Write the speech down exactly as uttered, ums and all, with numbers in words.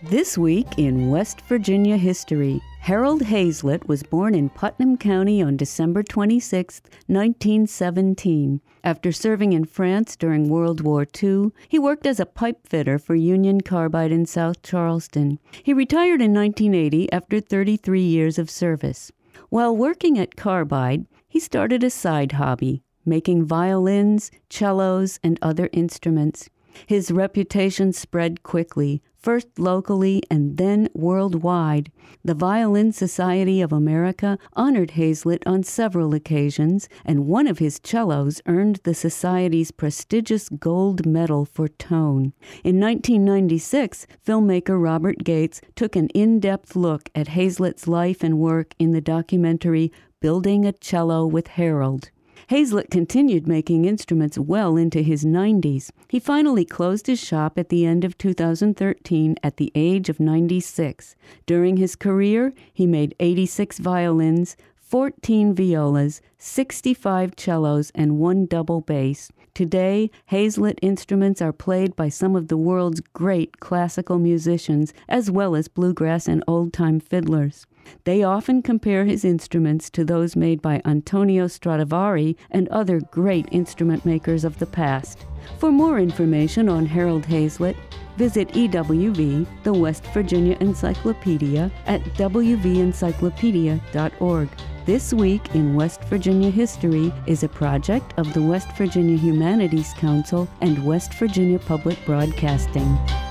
This week in West Virginia history, Harold Hazlett was born in Putnam County on December twenty-sixth, nineteen seventeen. After serving in France during World War Two, he worked as a pipe fitter for Union Carbide in South Charleston. He retired in nineteen eighty after thirty-three years of service. While working at Carbide, he started a side hobby, making violins, cellos, and other instruments. His reputation spread quickly, first locally and then worldwide. The Violin Society of America honored Hazlett on several occasions, and one of his cellos earned the Society's prestigious gold medal for tone. In nineteen ninety-six, filmmaker Robert Gates took an in-depth look at Hazlett's life and work in the documentary Building a Cello with Harold. Hazlett continued making instruments well into his nineties. He finally closed his shop at the end of two thousand thirteen at the age of ninety-six. During his career, he made eighty-six violins, fourteen violas, sixty-five cellos, and one double bass. Today, Hazlett instruments are played by some of the world's great classical musicians, as well as bluegrass and old-time fiddlers. They often compare his instruments to those made by Antonio Stradivari and other great instrument makers of the past. For more information on Harold Hazlett, visit E W V, the West Virginia Encyclopedia, at w v encyclopedia dot org. This Week in West Virginia History is a project of the West Virginia Humanities Council and West Virginia Public Broadcasting.